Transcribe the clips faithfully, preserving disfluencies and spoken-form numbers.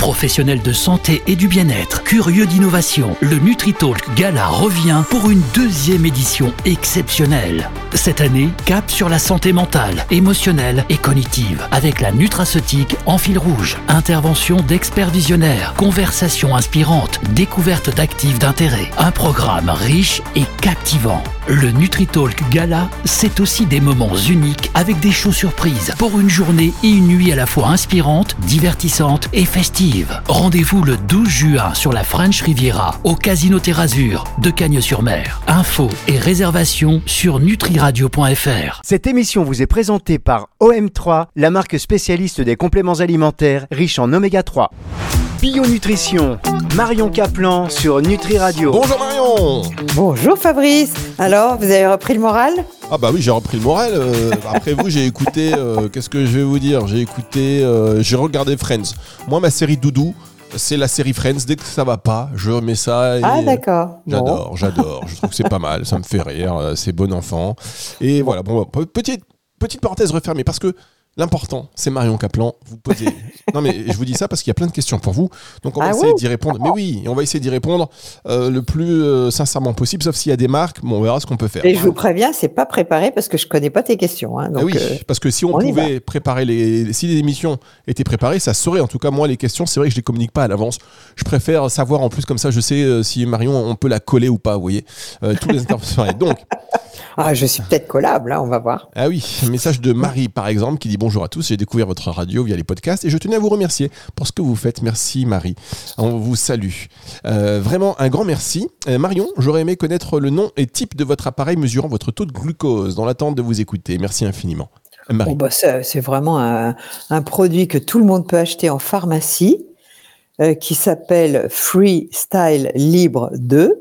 Professionnels de santé et du bien-être, curieux d'innovation, le NutriTalk Gala revient pour une deuxième édition exceptionnelle. Cette année, cap sur la santé mentale, émotionnelle et cognitive, avec la nutraceutique en fil rouge. Intervention d'experts visionnaires, conversations inspirantes, découverte d'actifs d'intérêt. Un programme riche et captivant. Le NutriTalk Gala, c'est aussi des moments uniques avec des shows surprises pour une journée et une nuit à la fois inspirantes, divertissantes et festives. Rendez-vous le douze juin sur la French Riviera au Casino Terre Azur de Cagnes-sur-Mer. Infos et réservations sur nutriradio point f r. Cette émission vous est présentée par O M trois, la marque spécialiste des compléments alimentaires riches en oméga trois. Bio-nutrition, Marion Kaplan sur Nutri Radio. Bonjour Marion. Bonjour Fabrice. Alors, vous avez repris le moral ? Ah bah oui, j'ai repris le moral. Euh, après vous, j'ai écouté, euh, qu'est-ce que je vais vous dire ? J'ai écouté, euh, j'ai regardé Friends. Moi, ma série doudou, c'est la série Friends. Dès que ça va pas, je remets ça. Et ah d'accord. J'adore, bon. j'adore. Je trouve que c'est pas mal, ça me fait rire, c'est bon enfant. Et voilà, bon, petite, petite parenthèse refermée, parce que l'important, c'est Marion Kaplan. Vous posez. Non, mais je vous dis ça parce qu'il y a plein de questions pour vous. Donc, on va ah essayer oui d'y répondre. Mais oui, on va essayer d'y répondre euh, le plus euh, sincèrement possible, sauf s'il y a des marques. Bon, on verra ce qu'on peut faire. Et je vous préviens, c'est pas préparé parce que je connais pas tes questions. Hein, donc, ah oui, euh, parce que si on, on pouvait préparer les. Si les émissions étaient préparées, ça saurait. En tout cas, moi, les questions, c'est vrai que je les communique pas à l'avance. Je préfère savoir en plus, comme ça, je sais euh, si Marion, on peut la coller ou pas, vous voyez. Euh, tous les interventions. Donc. Ah, je suis peut-être collable, là, on va voir. Ah oui, un message de Marie, par exemple, qui dit bonjour à tous. J'ai découvert votre radio via les podcasts et je tenais à vous remercier pour ce que vous faites. Merci Marie. On vous salue. Euh, vraiment un grand merci. Euh, Marion, j'aurais aimé connaître le nom et type de votre appareil mesurant votre taux de glucose dans l'attente de vous écouter. Merci infiniment. Marie. Bon, bah, c'est, c'est vraiment un, un produit que tout le monde peut acheter en pharmacie euh, qui s'appelle Freestyle Libre deux.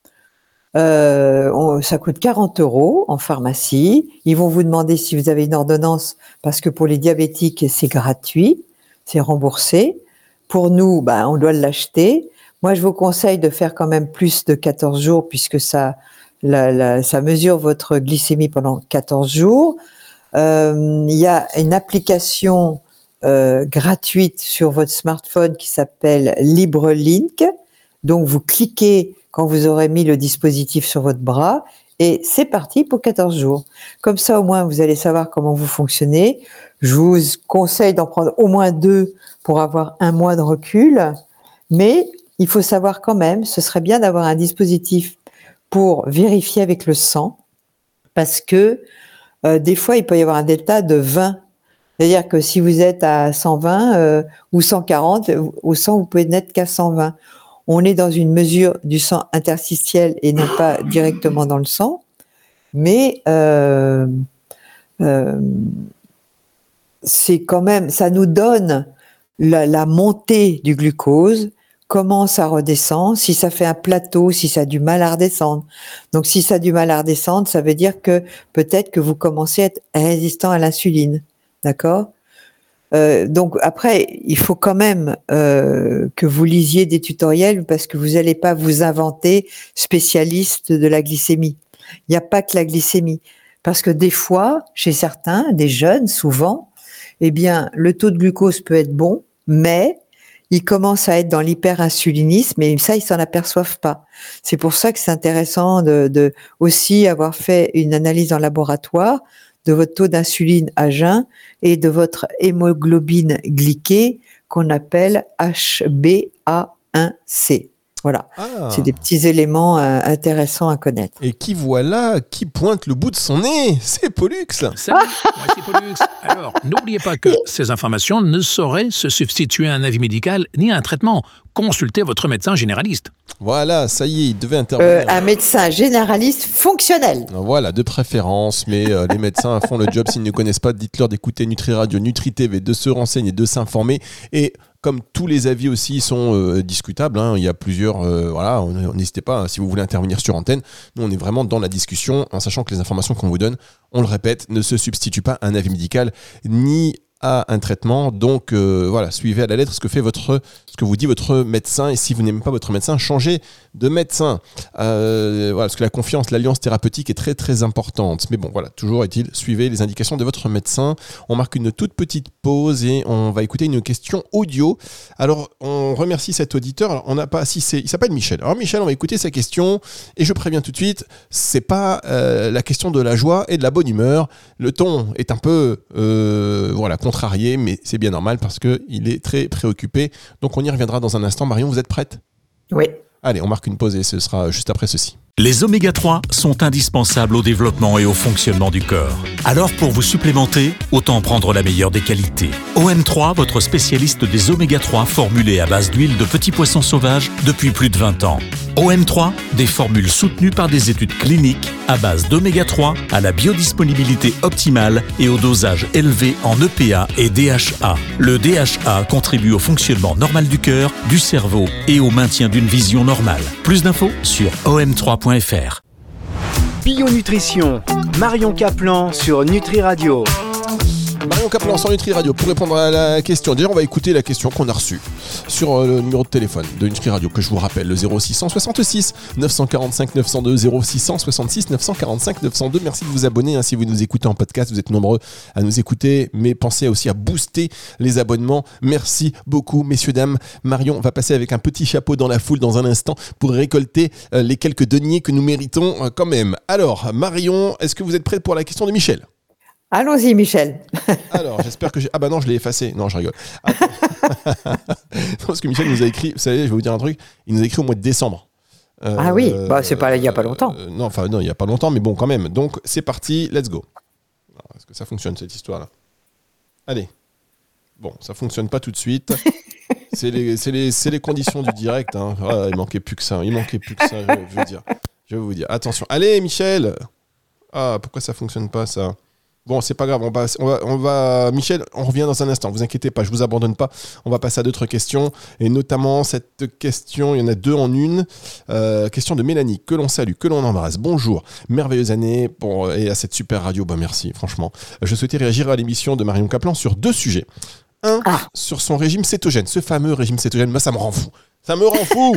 Euh, on, ça coûte quarante euros en pharmacie. Ils vont vous demander si vous avez une ordonnance parce que pour les diabétiques, c'est gratuit, c'est remboursé. Pour nous, bah, on doit l'acheter. Moi, je vous conseille de faire quand même plus de quatorze jours puisque ça, la, la, ça mesure votre glycémie pendant quatorze jours. Euh, il y a une application euh, gratuite sur votre smartphone qui s'appelle LibreLink. Donc, vous cliquez quand vous aurez mis le dispositif sur votre bras et c'est parti pour quatorze jours. Comme ça, au moins, vous allez savoir comment vous fonctionnez. Je vous conseille d'en prendre au moins deux pour avoir un mois de recul. Mais il faut savoir quand même, ce serait bien d'avoir un dispositif pour vérifier avec le sang parce que euh, des fois, il peut y avoir un delta de vingt. C'est-à-dire que si vous êtes à cent vingt euh, ou cent quarante, au sang, vous pouvez n'être qu'à cent vingt. On est dans une mesure du sang interstitiel et non pas directement dans le sang, mais euh, euh, c'est quand même, ça nous donne la, la montée du glucose, comment ça redescend, si ça fait un plateau, si ça a du mal à redescendre. Donc si ça a du mal à redescendre, ça veut dire que peut-être que vous commencez à être résistant à l'insuline, d'accord ? Euh, donc après, il faut quand même euh, que vous lisiez des tutoriels parce que vous n'allez pas vous inventer spécialiste de la glycémie. Il n'y a pas que la glycémie. Parce que des fois, chez certains, des jeunes, souvent, eh bien, le taux de glucose peut être bon, mais ils commencent à être dans l'hyperinsulinisme et ça, ils s'en aperçoivent pas. C'est pour ça que c'est intéressant de, de aussi avoir fait une analyse en laboratoire de votre taux d'insuline à jeun et de votre hémoglobine glyquée qu'on appelle H b A un c. Voilà, ah. C'est des petits éléments euh, intéressants à connaître. Et qui voilà, qui pointe le bout de son nez, c'est Pollux. Salut, moi c'est Pollux. Alors, n'oubliez pas que ces informations ne sauraient se substituer à un avis médical ni à un traitement. Consultez votre médecin généraliste. Voilà, ça y est, il devait intervenir. Euh, un médecin généraliste fonctionnel. Voilà, de préférence, mais euh, les médecins font le job s'ils ne connaissent pas. Dites-leur d'écouter Nutri Radio, Nutri T V, de se renseigner, de s'informer. Et comme tous les avis aussi sont euh, discutables, hein, il y a plusieurs, euh, voilà, on, on, n'hésitez pas, hein, si vous voulez intervenir sur antenne, nous on est vraiment dans la discussion, en sachant que les informations qu'on vous donne, on le répète, ne se substituent pas à un avis médical, ni à un traitement. Donc euh, voilà, suivez à la lettre ce que fait votre, ce que vous dit votre médecin. Et si vous n'aimez pas votre médecin, changez de médecin. Euh, voilà, parce que la confiance, l'alliance thérapeutique est très très importante. Mais bon, voilà, toujours est-il, suivez les indications de votre médecin. On marque une toute petite pause et on va écouter une question audio. Alors, on remercie cet auditeur. Alors, on n'a pas, si c'est, il s'appelle Michel. Alors Michel, on va écouter sa question et je préviens tout de suite, c'est pas euh, la question de la joie et de la bonne humeur. Le ton est un peu, euh, voilà, contrarié, mais c'est bien normal parce que il est très préoccupé. Donc, on y reviendra dans un instant. Marion, vous êtes prête ? Oui. Allez, on marque une pause et ce sera juste après ceci. Les oméga trois sont indispensables au développement et au fonctionnement du corps. Alors pour vous supplémenter, autant prendre la meilleure des qualités. O M trois, votre spécialiste des oméga trois formulés à base d'huile de petits poissons sauvages depuis plus de vingt ans. O M trois, des formules soutenues par des études cliniques à base d'oméga trois, à la biodisponibilité optimale et au dosage élevé en E P A et D H A. Le D H A contribue au fonctionnement normal du cœur, du cerveau et au maintien d'une vision normale. Plus d'infos sur o m trois point f r. Bio-nutrition, Marion Kaplan sur Nutri Radio. Marion Kaplan sur Nutri Radio pour répondre à la question. Déjà, on va écouter la question qu'on a reçue sur le numéro de téléphone de Nutri Radio que je vous rappelle, le zéro six cent soixante-six neuf cent quarante-cinq neuf cent deux, zéro six cent soixante-six neuf cent quarante-cinq neuf cent deux. Merci de vous abonner hein, si vous nous écoutez en podcast. Vous êtes nombreux à nous écouter, mais pensez aussi à booster les abonnements. Merci beaucoup, messieurs, dames. Marion va passer avec un petit chapeau dans la foule dans un instant pour récolter euh, les quelques deniers que nous méritons euh, quand même. Alors, Marion, est-ce que vous êtes prête pour la question de Michel ? Allons-y, Michel. Alors, j'espère que j'ai... Ah bah non, je l'ai effacé. Non, je rigole. Non, parce que Michel nous a écrit... Vous savez, je vais vous dire un truc. Il nous a écrit au mois de décembre. Euh, ah oui, bah, c'est pas, il n'y a pas longtemps. Euh, non, enfin, non, il n'y a pas longtemps, mais bon, quand même. Donc, c'est parti, let's go. Alors, est-ce que ça fonctionne, cette histoire-là ? Allez. Bon, ça fonctionne pas tout de suite. c'est, les, c'est, les, c'est les conditions du direct. Hein. Ah, il manquait plus que ça. Il manquait plus que ça, je, je veux dire. Je vais vous dire. Attention. Allez, Michel. Ah, pourquoi ça fonctionne pas, ça ? Bon, c'est pas grave, on va, on, va, on va... Michel, on revient dans un instant, vous inquiétez pas, je vous abandonne pas. On va passer à d'autres questions, et notamment cette question, il y en a deux en une. Euh, question de Mélanie, que l'on salue, que l'on embrasse. Bonjour, merveilleuse année pour, et à cette super radio, bah merci, franchement. Je souhaitais réagir à l'émission de Marion Kaplan sur deux sujets. Un, ah. sur son régime cétogène, ce fameux régime cétogène, moi ça me rend fou. Ça me rend fou.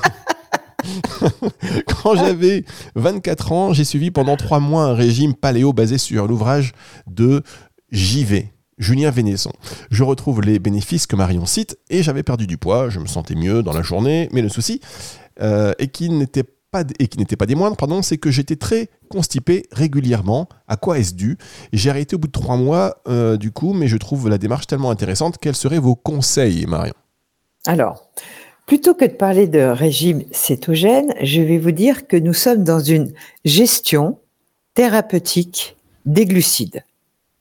Quand j'avais vingt-quatre ans, j'ai suivi pendant trois mois un régime paléo basé sur l'ouvrage de J V, Julien Vénesson. Je retrouve les bénéfices que Marion cite et j'avais perdu du poids, je me sentais mieux dans la journée, mais le souci, euh, et qui n'était pas et qui n'était pas des moindres, pardon, c'est que j'étais très constipé régulièrement. À quoi est-ce dû ? J'ai arrêté au bout de trois mois euh, du coup, mais je trouve la démarche tellement intéressante. Quels seraient vos conseils, Marion ? Alors, plutôt que de parler de régime cétogène, je vais vous dire que nous sommes dans une gestion thérapeutique des glucides. D'accord ?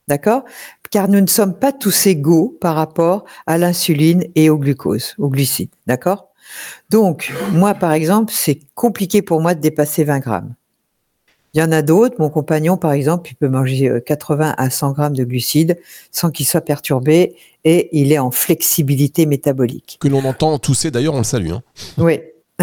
Car nous ne sommes pas tous égaux par rapport à l'insuline et au glucose, au glucides. D'accord ? Donc, moi, par exemple, c'est compliqué pour moi de dépasser vingt grammes. Il y en a d'autres. Mon compagnon, par exemple, il peut manger quatre-vingts à cent grammes de glucides sans qu'il soit perturbé et il est en flexibilité métabolique. Que l'on entend tousser, d'ailleurs, on le salue. Hein. Oui.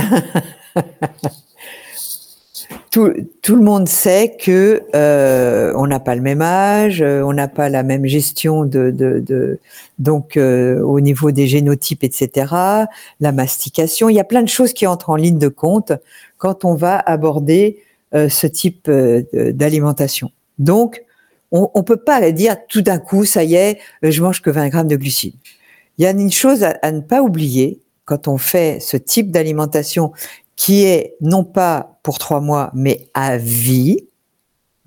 tout, tout le monde sait que euh, on n'a pas le même âge, on n'a pas la même gestion de, de, de donc euh, au niveau des génotypes, et cetera. La mastication, il y a plein de choses qui entrent en ligne de compte quand on va aborder euh, ce type euh, d'alimentation. Donc, on ne peut pas dire tout d'un coup, ça y est, je mange que vingt grammes de glucides. Il y a une chose à, à ne pas oublier quand on fait ce type d'alimentation qui est non pas pour trois mois, mais à vie, d'accord ?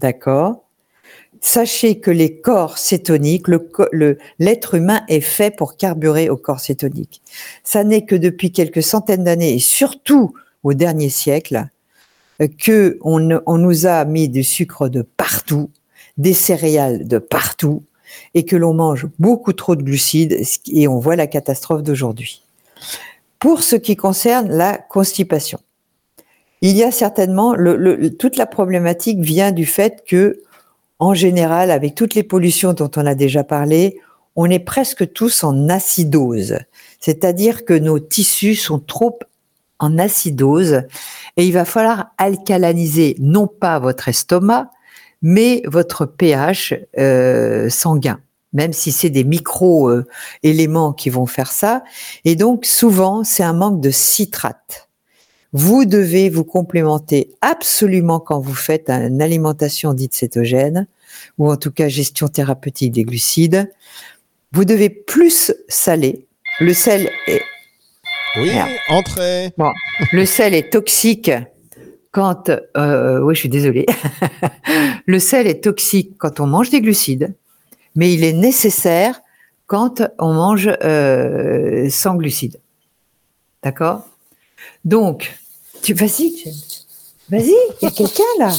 Sachez que les corps cétoniques, le, le, l'être humain est fait pour carburer au corps cétonique. Ça n'est que depuis quelques centaines d'années, et surtout au dernier siècle, que on, on nous a mis du sucre de partout, des céréales de partout, et que l'on mange beaucoup trop de glucides, et on voit la catastrophe d'aujourd'hui. Pour ce qui concerne la constipation, il y a certainement, le, le, toute la problématique vient du fait que, en général, avec toutes les pollutions dont on a déjà parlé, on est presque tous en acidose. C'est-à-dire que nos tissus sont trop en acidose et il va falloir alcaliniser non pas votre estomac, mais votre pH euh, sanguin. même si c'est des micro-éléments euh, qui vont faire ça. Et donc, souvent, c'est un manque de citrate. Vous devez vous complémenter absolument quand vous faites une alimentation dite cétogène, ou en tout cas gestion thérapeutique des glucides. Vous devez plus saler. Le sel est... Oui, Merde. Entrez. Bon, le sel est toxique quand... Euh, oui, je suis désolée. Le sel est toxique quand on mange des glucides, mais il est nécessaire quand on mange euh, sans glucides. D'accord ? Donc, tu vas-y, vas-y, il y a quelqu'un là.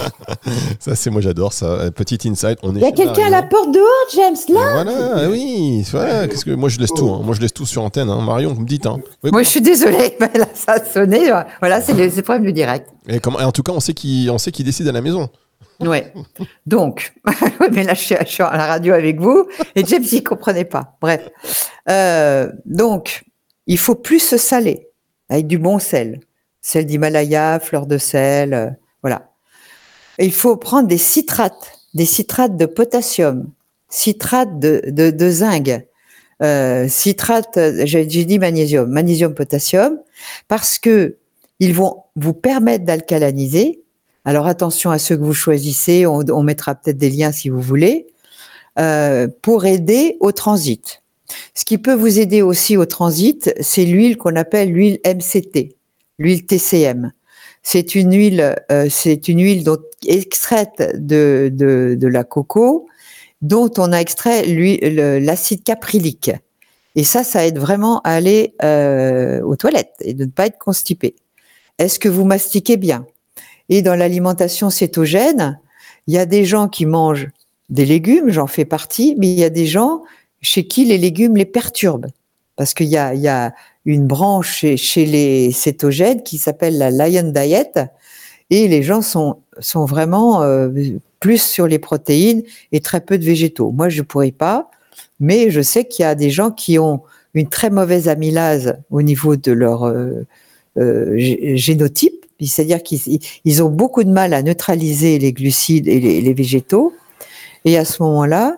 Ça, c'est moi, j'adore ça. Petite insight. Il y a quelqu'un à la porte dehors, James, là. Voilà, oui. Voilà, qu'est-ce que moi je laisse tout. Hein. Moi, je laisse tout sur antenne. Hein. Marion, vous me dites. Hein. Oui, moi, je suis désolée. Là, ça a sonné. Voilà, c'est le, c'est le problème du direct. Et, comment, et en tout cas, on sait qui, on sait qui décide à la maison. Ouais. Donc, mais là, je suis, je suis à la radio avec vous et James, il comprenait pas. Bref. Euh, donc, il faut plus se saler avec du bon sel. Sel d'Himalaya, fleur de sel, euh, voilà. Et il faut prendre des citrates, des citrates de potassium, citrates de, de, de zinc, euh, citrates, j'ai, j'ai dit magnésium, magnésium, potassium, parce que ils vont vous permettre d'alcaliniser. Alors attention à ceux que vous choisissez, on, on mettra peut-être des liens si vous voulez, euh, pour aider au transit. Ce qui peut vous aider aussi au transit, c'est l'huile qu'on appelle l'huile M C T, l'huile T C M. C'est une huile, euh, c'est une huile dont, extraite de, de, de la coco, dont on a extrait l'huile, le, l'acide caprylique. Et ça, ça aide vraiment à aller euh, aux toilettes et de ne pas être constipé. Est-ce que vous mastiquez bien ? Et dans l'alimentation cétogène, il y a des gens qui mangent des légumes, j'en fais partie, mais il y a des gens chez qui les légumes les perturbent. Parce qu'il y a, il y a une branche chez, chez les cétogènes qui s'appelle la Lion Diet, et les gens sont, sont vraiment euh, plus sur les protéines et très peu de végétaux. Moi, je ne pourrais pas, mais je sais qu'il y a des gens qui ont une très mauvaise amylase au niveau de leur euh, euh, génotype, c'est-à-dire qu'ils ils ont beaucoup de mal à neutraliser les glucides et les, les végétaux, et à ce moment-là,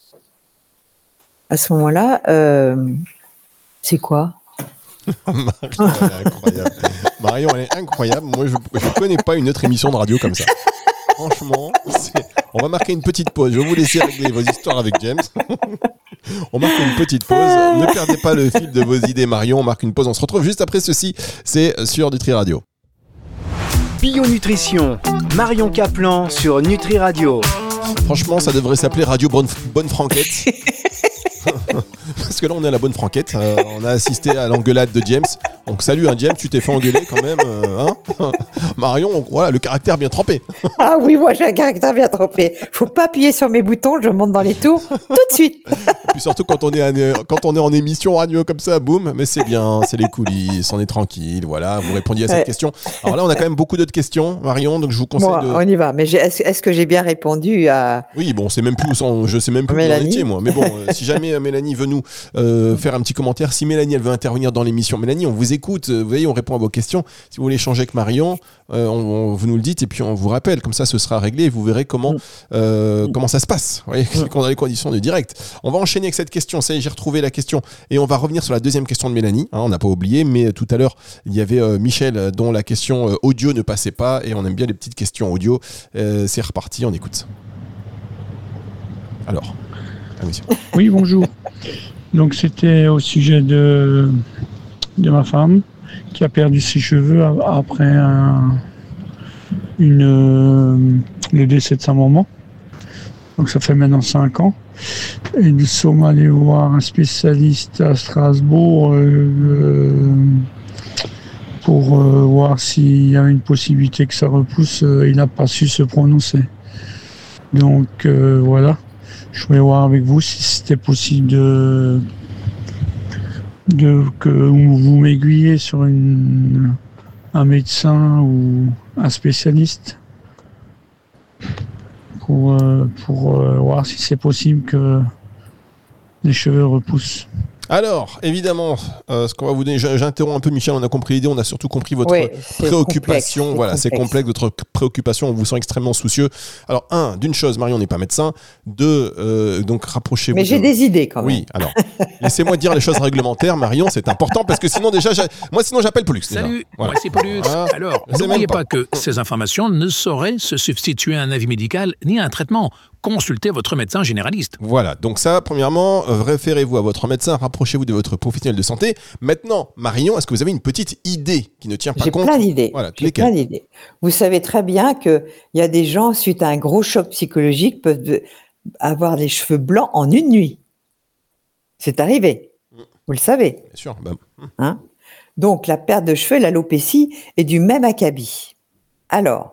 à ce moment-là, euh, c'est quoi ? Marion, elle est incroyable. Marion, elle est incroyable. Moi, je ne connais pas une autre émission de radio comme ça. Franchement, c'est... on va marquer une petite pause. Je vais vous laisser régler vos histoires avec James. On marque une petite pause. Ne perdez pas le fil de vos idées, Marion. On marque une pause. On se retrouve juste après ceci. C'est sur Nutri Radio. Bio Nutrition, Marion Kaplan sur Nutri Radio. Franchement, ça devrait s'appeler Radio Bonne, Bonne Franquette. Parce que là, on est à la Bonne Franquette. Euh, on a assisté à l'engueulade de James. Donc, salut, hein, James, tu t'es fait engueuler quand même. Euh, hein Marion, on, voilà, le caractère bien trempé. Ah oui, moi, j'ai un caractère bien trempé. Faut pas appuyer sur mes boutons, je monte dans les tours tout de suite. Et puis surtout, quand on est, en, quand on est en émission radio comme ça, boum, mais c'est bien, c'est les coulisses, on est tranquille, voilà, vous répondiez à cette ouais. question. Alors là, on a quand même beaucoup d'autres questions, Marion, donc je vous conseille bon, de... on y va, mais j'ai, est-ce, est-ce que j'ai bien répondu à... Oui, bon, c'est même plus où sont, je sais même plus où on était, moi. Mais bon, euh, si jamais euh, Mélanie veut nous euh, faire un petit commentaire, si Mélanie, elle veut intervenir dans l'émission, Mélanie, on vous écoute, vous voyez, on répond à vos questions. Si vous voulez échanger avec Marion, euh, on, on, vous nous le dites et puis on vous rappelle, comme ça, ce sera réglé et vous verrez comment, euh, comment ça se passe, vous voyez, dans les conditions de direct. On va enchaîner avec cette question, ça y est, j'ai retrouvé la question et on va revenir sur la deuxième question de Mélanie, hein, on n'a pas oublié, mais tout à l'heure, il y avait euh, Michel dont la question euh, audio ne passait pas et on aime bien les petites questions audio. Euh, c'est reparti, on écoute ça. Alors, ah oui, oui, bonjour. Donc c'était au sujet de, de ma femme qui a perdu ses cheveux après un, une, euh, le décès de sa maman. Donc ça fait maintenant cinq ans. Et nous sommes allés voir un spécialiste à Strasbourg euh, euh, pour euh, voir s'il y a une possibilité que ça repousse. Euh, il n'a pas su se prononcer. Donc euh, voilà. Je voulais voir avec vous si c'était possible de, de que vous m'aiguillez sur une, un médecin ou un spécialiste pour, pour voir si c'est possible que les cheveux repoussent. Alors, évidemment, euh, ce qu'on va vous donner, j'interromps un peu Michel, on a compris l'idée, on a surtout compris votre oui, préoccupation. Complexe, voilà, c'est c'est complexe, votre préoccupation, on vous sent extrêmement soucieux. Alors, un, d'une chose, Marion n'est pas médecin. Deux, euh, donc rapprochez-vous. Mais j'ai de... des idées quand même. Oui, alors, laissez-moi dire les choses réglementaires, Marion, c'est important parce que sinon, déjà, j'a... moi, sinon, j'appelle Pollux. Salut, déjà. Voilà. moi c'est Pollux. Voilà. Alors, Je sais n'oubliez même pas. pas que ces informations ne sauraient se substituer à un avis médical ni à un traitement. Consultez votre médecin généraliste. Voilà, donc ça, premièrement, euh, référez-vous à votre médecin, rapprochez-vous de votre professionnel de santé. Maintenant, Marion, est-ce que vous avez une petite idée qui ne tient pas J'ai compte plein d'idées. Voilà, J'ai plein d'idées. Vous savez très bien qu'il y a des gens, suite à un gros choc psychologique, peuvent avoir les cheveux blancs en une nuit. C'est arrivé. Vous le savez. Bien sûr. Bah... Hein? Donc, la perte de cheveux, l'alopécie, est du même acabit. Alors,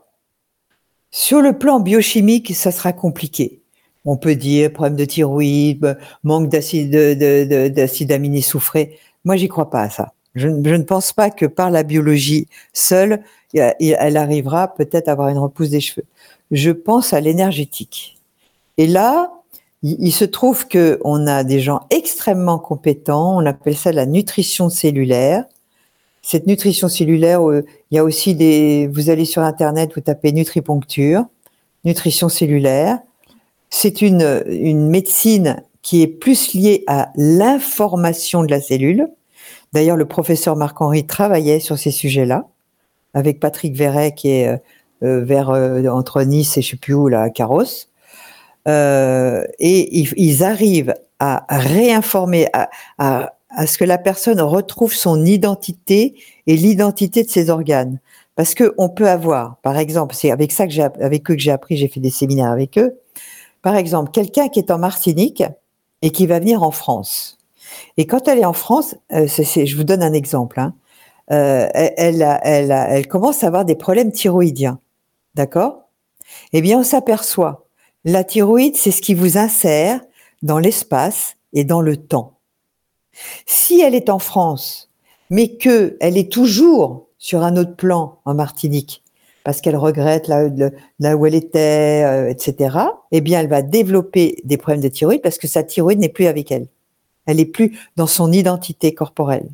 sur le plan biochimique, ça sera compliqué. On peut dire problème de thyroïde, manque d'acide, de, de, de, d'acide aminé soufré. Moi, j'y crois pas à ça. Je, je ne pense pas que par la biologie seule, elle arrivera peut-être à avoir une repousse des cheveux. Je pense à l'énergétique. Et là, il, il se trouve qu'on a des gens extrêmement compétents. On appelle ça la nutrition cellulaire. Cette nutrition cellulaire, euh, il y a aussi des... Vous allez sur Internet, vous tapez nutriponcture, nutrition cellulaire. C'est une, une médecine qui est plus liée à l'information de la cellule. D'ailleurs, le professeur Marc-Henri travaillait sur ces sujets-là, avec Patrick Verret, qui est euh, vers, euh, entre Nice et je ne sais plus où, là, à Carros. Euh, et ils, ils arrivent à réinformer, à... à à ce que la personne retrouve son identité et l'identité de ses organes. Parce que on peut avoir, par exemple, c'est avec ça que j'ai, avec eux que j'ai appris, j'ai fait des séminaires avec eux. Par exemple, quelqu'un qui est en Martinique et qui va venir en France. Et quand elle est en France, euh, c'est, c'est, je vous donne un exemple, hein, euh, elle, elle, a, elle, a, elle commence à avoir des problèmes thyroïdiens. D'accord ? Eh bien, on s'aperçoit, la thyroïde, c'est ce qui vous insère dans l'espace et dans le temps. Si elle est en France, mais qu'elle est toujours sur un autre plan en Martinique, parce qu'elle regrette là, là où elle était, euh, et cetera, eh bien, elle va développer des problèmes de thyroïde parce que sa thyroïde n'est plus avec elle. Elle n'est plus dans son identité corporelle.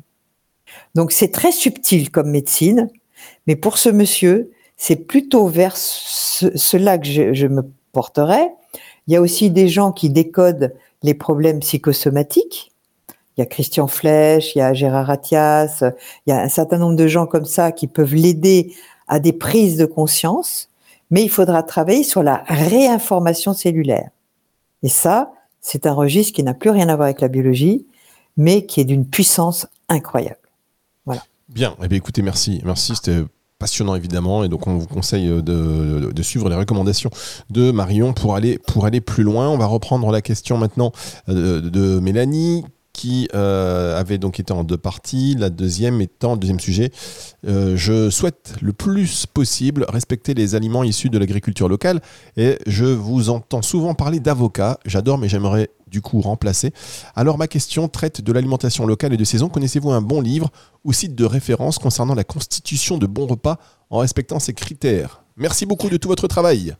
Donc, c'est très subtil comme médecine, mais pour ce monsieur, c'est plutôt vers ce, cela que je, je me porterai. Il y a aussi des gens qui décodent les problèmes psychosomatiques. Il y a Christian Flech, il y a Gérard Attias, il y a un certain nombre de gens comme ça qui peuvent l'aider à des prises de conscience, mais il faudra travailler sur la réinformation cellulaire. Et ça, c'est un registre qui n'a plus rien à voir avec la biologie, mais qui est d'une puissance incroyable. Voilà. Bien, eh bien écoutez, merci. Merci, c'était passionnant évidemment, et donc on vous conseille de, de, de suivre les recommandations de Marion pour aller, pour aller plus loin. On va reprendre la question maintenant de, de Mélanie, qui euh, avait donc été en deux parties, la deuxième étant, le deuxième sujet, euh, je souhaite le plus possible respecter les aliments issus de l'agriculture locale, et je vous entends souvent parler d'avocats, j'adore mais j'aimerais du coup remplacer. Alors ma question traite de l'alimentation locale et de saison. Connaissez-vous un bon livre ou site de référence concernant la constitution de bons repas en respectant ces critères ? Merci beaucoup de tout votre travail.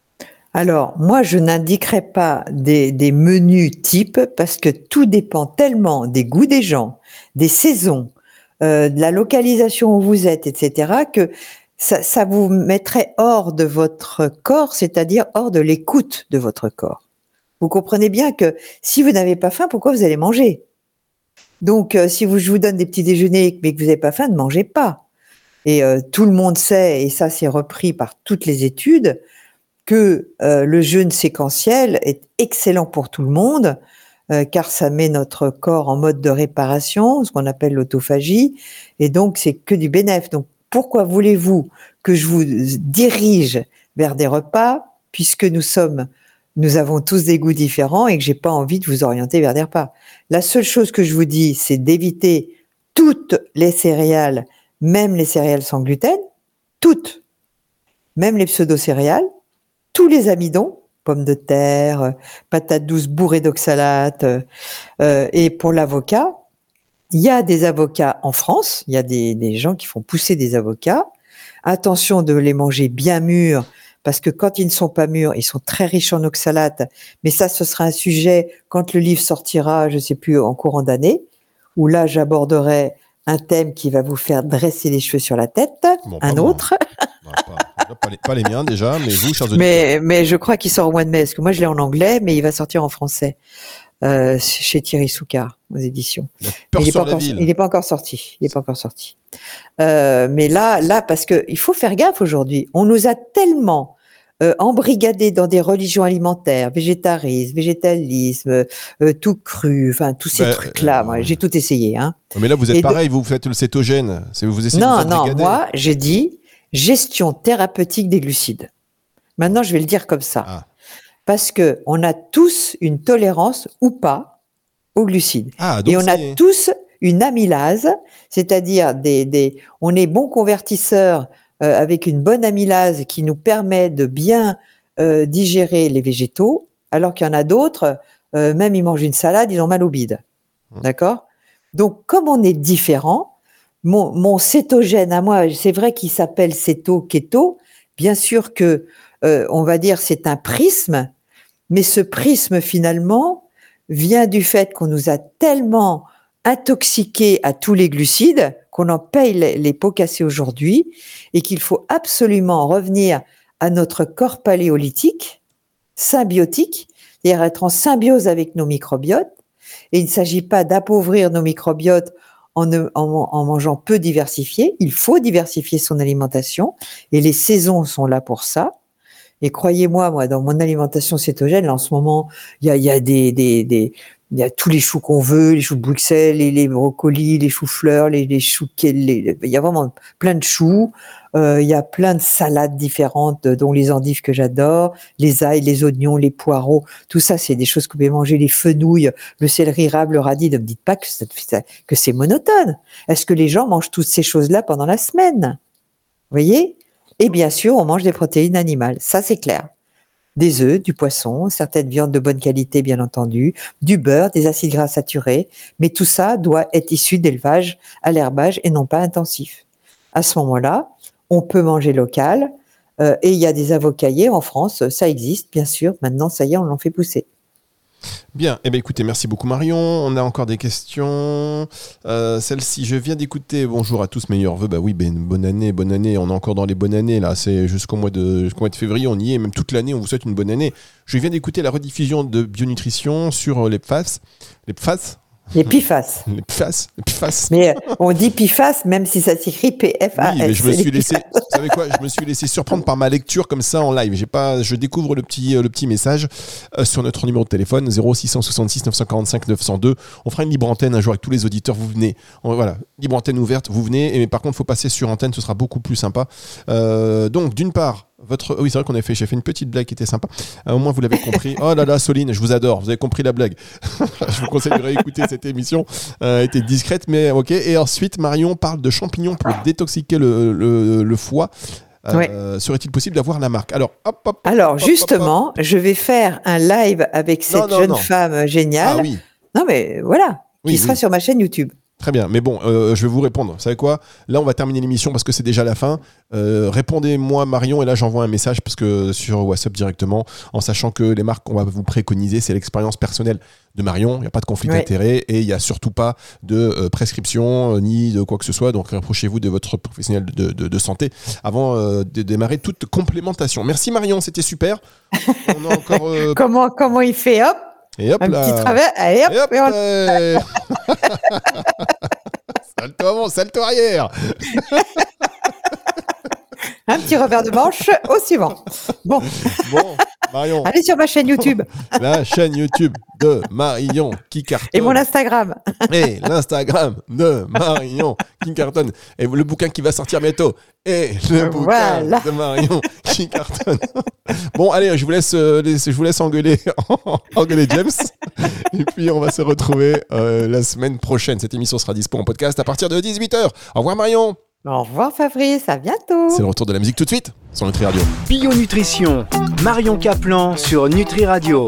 Alors, moi, je n'indiquerai pas des, des menus types parce que tout dépend tellement des goûts des gens, des saisons, euh, de la localisation où vous êtes, et cetera, que ça, ça vous mettrait hors de votre corps, c'est-à-dire hors de l'écoute de votre corps. Vous comprenez bien que si vous n'avez pas faim, pourquoi vous allez manger ? Donc, euh, si vous, je vous donne des petits déjeuners mais que vous n'avez pas faim, ne mangez pas. Et euh, tout le monde sait, et ça c'est repris par toutes les études, que euh, le jeûne séquentiel est excellent pour tout le monde, euh, car ça met notre corps en mode de réparation, ce qu'on appelle l'autophagie, et donc c'est que du bénéfice. Donc pourquoi voulez-vous que je vous dirige vers des repas, puisque nous sommes, nous avons tous des goûts différents et que j'ai pas envie de vous orienter vers des repas. La seule chose que je vous dis, c'est d'éviter toutes les céréales, même les céréales sans gluten, toutes, même les pseudo-céréales, tous les amidons, pommes de terre, patates douces bourrées d'oxalate, euh, et pour l'avocat, il y a des avocats en France, il y a des, des gens qui font pousser des avocats. Attention de les manger bien mûrs, parce que quand ils ne sont pas mûrs, ils sont très riches en oxalate, mais ça, ce sera un sujet quand le livre sortira, je ne sais plus, en courant d'année. où là, j'aborderai un thème qui va vous faire dresser les cheveux sur la tête, Bon, un pas moi. autre. Non, pas, pas, les, pas les miens déjà, mais vous, chers auditeurs. Mais, mais je crois qu'il sort au mois de mai, parce que moi, je l'ai en anglais, mais il va sortir en français, euh, chez Thierry Soucard, aux éditions. La peur Il n'est sur pas, la encore- ville. il est pas encore sorti. Il est pas encore sorti. Euh, mais là, là, parce que il faut faire gaffe aujourd'hui. On nous a tellement euh, embrigadés dans des religions alimentaires, végétarisme, végétalisme, euh, tout cru, enfin tous ces Bah, trucs-là. euh, Moi, j'ai tout essayé. Hein. Mais là, vous êtes Et de- pareil, vous faites le cétogène. C'est, vous essayez Non, de vous non, embrigader. moi, j'ai dit gestion thérapeutique des glucides. Maintenant, je vais le dire comme ça. Ah. Parce que on a tous une tolérance ou pas aux glucides. Ah, donc Et on a c'est- tous une amylase, c'est-à-dire des, des, on est bons convertisseurs euh, avec une bonne amylase qui nous permet de bien euh, digérer les végétaux, alors qu'il y en a d'autres, euh, même ils mangent une salade, ils ont mal au bide. D'accord ? Donc, comme on est différents, mon, mon cétogène à moi, c'est vrai qu'il s'appelle céto-kéto. Bien sûr que, euh, on va dire, c'est un prisme, mais ce prisme finalement vient du fait qu'on nous a tellement intoxiqués à tous les glucides qu'on en paye les, les pots cassés aujourd'hui et qu'il faut absolument revenir à notre corps paléolithique, symbiotique, c'est-à-dire être en symbiose avec nos microbiotes. Et il ne s'agit pas d'appauvrir nos microbiotes en, ne- en, en mangeant peu diversifié. Il faut diversifier son alimentation et les saisons sont là pour ça. Et croyez-moi, moi, dans mon alimentation cétogène, là, en ce moment, il y a, il y a des, des, des, il y a tous les choux qu'on veut, les choux de Bruxelles, les, les brocolis, les choux-fleurs, les, les choux, les, les- il y a vraiment plein de choux. Euh, il y a plein de salades différentes, dont les endives que j'adore, les ails, les oignons, les poireaux. Tout ça, c'est des choses que vous pouvez manger, les fenouilles, le céleri rave, le radis. Ne me dites pas que, ça, que c'est monotone. Est-ce que les gens mangent toutes ces choses-là pendant la semaine? Vous voyez? Et bien sûr, on mange des protéines animales. Ça, c'est clair. Des œufs, du poisson, certaines viandes de bonne qualité, bien entendu, du beurre, des acides gras saturés. Mais tout ça doit être issu d'élevage à l'herbage et non pas intensif. À ce moment-là, on peut manger local. Euh, et il y a des avocaiers en France, ça existe, bien sûr. Maintenant, ça y est, on l'en fait pousser. Bien, eh bien écoutez, merci beaucoup Marion. On a encore des questions. Euh, celle-ci, je viens d'écouter. Bonjour à tous, meilleurs vœux. Bah oui, ben, bonne année, bonne année. On est encore dans les bonnes années là. C'est jusqu'au mois de, jusqu'au mois de février, on y est. Même toute l'année, on vous souhaite une bonne année. Je viens d'écouter la rediffusion de Bionutrition sur les P F A S. Les P F A S Les P F A S. Les P F A S. Les P F A S. Mais euh, on dit P F A S même si ça s'écrit P F A S. Oui, mais je me c'est suis les laissé, P F A S. vous savez quoi, je me suis laissé surprendre par ma lecture comme ça en live. J'ai pas, je découvre le petit, le petit message euh, sur notre numéro de téléphone zéro six cent soixante-six neuf cent quarante-cinq neuf cent deux. On fera une libre antenne un jour avec tous les auditeurs. Vous venez, On- voilà, libre antenne ouverte, vous venez. Et mais par contre, faut passer sur antenne, ce sera beaucoup plus sympa. Euh, donc, d'une part. Votre... Oui, c'est vrai qu'on a fait, j'ai fait une petite blague qui était sympa. Euh, au moins, vous l'avez compris. Oh là là, Soline, je vous adore. Vous avez compris la blague. Je vous conseille de réécouter cette émission. Euh, elle était discrète, mais ok. Et ensuite, Marion parle de champignons pour détoxiquer le, le, le foie. Euh, Ouais. Serait-il possible d'avoir la marque? Alors, hop, hop. Alors hop, hop, justement, je vais faire un live avec cette Non, non, jeune non. femme géniale. Ah oui, Non mais voilà, Oui, qui sera oui. sur ma chaîne YouTube. très bien. Mais bon, euh, je vais vous répondre. Vous savez quoi? Là, on va terminer l'émission parce que c'est déjà la fin. Euh, Répondez-moi, Marion, et là, j'envoie un message parce que sur WhatsApp directement, en sachant que les marques qu'on va vous préconiser, c'est l'expérience personnelle de Marion. Il n'y a pas de conflit Ouais. d'intérêt et il n'y a surtout pas de euh, prescription euh, ni de quoi que ce soit. Donc, rapprochez-vous de votre professionnel de, de, de santé avant euh, de démarrer toute complémentation. Merci, Marion, c'était super. On a encore. euh, Comment comment il fait hop, et hop un là. petit travers, allez hop, Et hop, et on- euh, salto avant, salto arrière. un petit revers de manche au suivant. Bon, Bon, Marion, allez sur ma chaîne YouTube la chaîne YouTube de Marion qui cartonne. et mon Instagram. Et l'Instagram de Marion qui cartonne. Et le bouquin qui va sortir bientôt. Et le bouquin Voilà. de Marion qui cartonne. Bon, allez, je vous laisse, euh, laisse- je vous laisse engueuler, engueuler James. Et puis, on va se retrouver euh, la semaine prochaine. Cette émission sera dispo en podcast à partir de dix-huit heures. Au revoir, Marion. Au revoir Fabrice, à bientôt. C'est le retour de la musique tout de suite sur Nutri Radio. Bio Nutrition, Marion Caplan sur Nutri Radio.